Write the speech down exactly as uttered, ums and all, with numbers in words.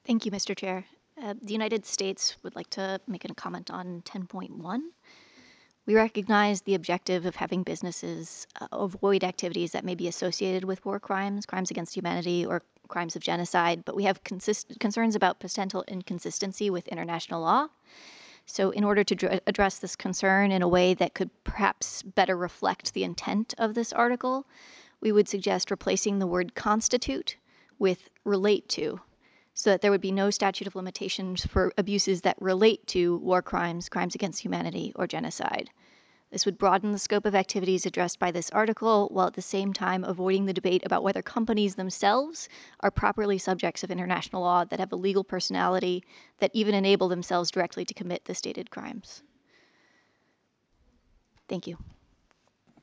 Thank you, Mister Chair. Uh, the United States would like to make a comment on ten point one. We recognize the objective of having businesses uh, avoid activities that may be associated with war crimes, crimes against humanity, or crimes of genocide, but we have consist- concerns about potential inconsistency with international law. So in order to dr- address this concern in a way that could perhaps better reflect the intent of this article, we would suggest replacing the word constitute with relate to, so that there would be no statute of limitations for abuses that relate to war crimes, crimes against humanity, or genocide. This would broaden the scope of activities addressed by this article, while at the same time avoiding the debate about whether companies themselves are properly subjects of international law that have a legal personality that even enable themselves directly to commit the stated crimes. Thank you.